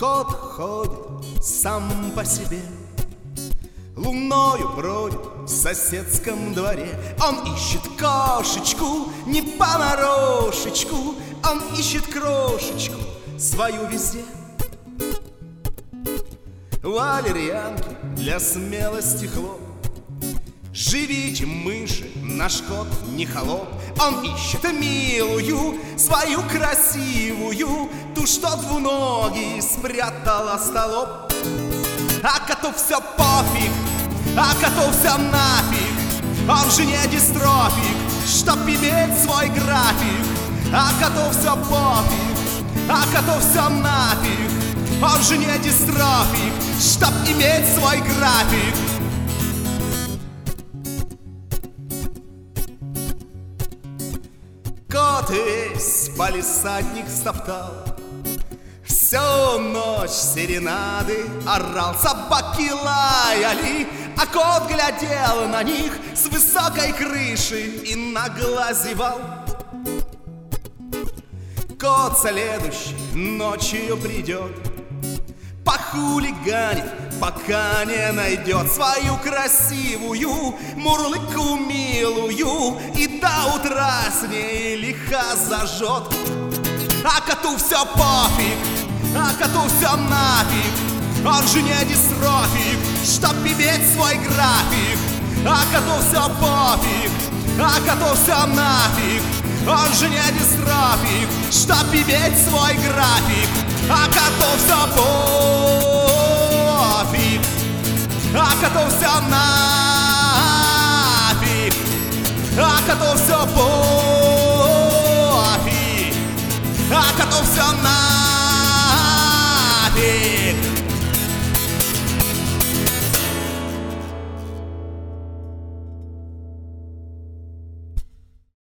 Кот ходит сам по себе, луною бродит в соседском дворе. Он ищет кошечку не понарошечку, он ищет крошечку свою везде. Валерьянки для смелости хлоп. Живите, мыши, наш кот не холоп. Он ищет милую, свою красивую, ту, что двуногий спрятала столоп. А коту все пофиг, а коту все нафиг. Он же не дистрофик, чтоб иметь свой график. А коту все пофиг, а коту все нафиг. Он же не дистрофик, чтоб иметь свой график. Кот весь палисадник стоптал, всю ночь серенады орал, собаки лаяли, а кот глядел на них с высокой крыши и нагло зевал. Кот следующей ночью придет, похулиганит, пока не найдет свою красивую мурлыку милую и до утра с ней лихо зажжет. А коту все пофиг, а коту все нафиг. Он же не дистрофик, чтоб иметь свой график. А коту все пофиг, а коту все нафиг. Он же не дистрофик, чтоб иметь свой график. А коту все пофиг, а коту все нафиг. А коту все пофиг, а коту все нафиг.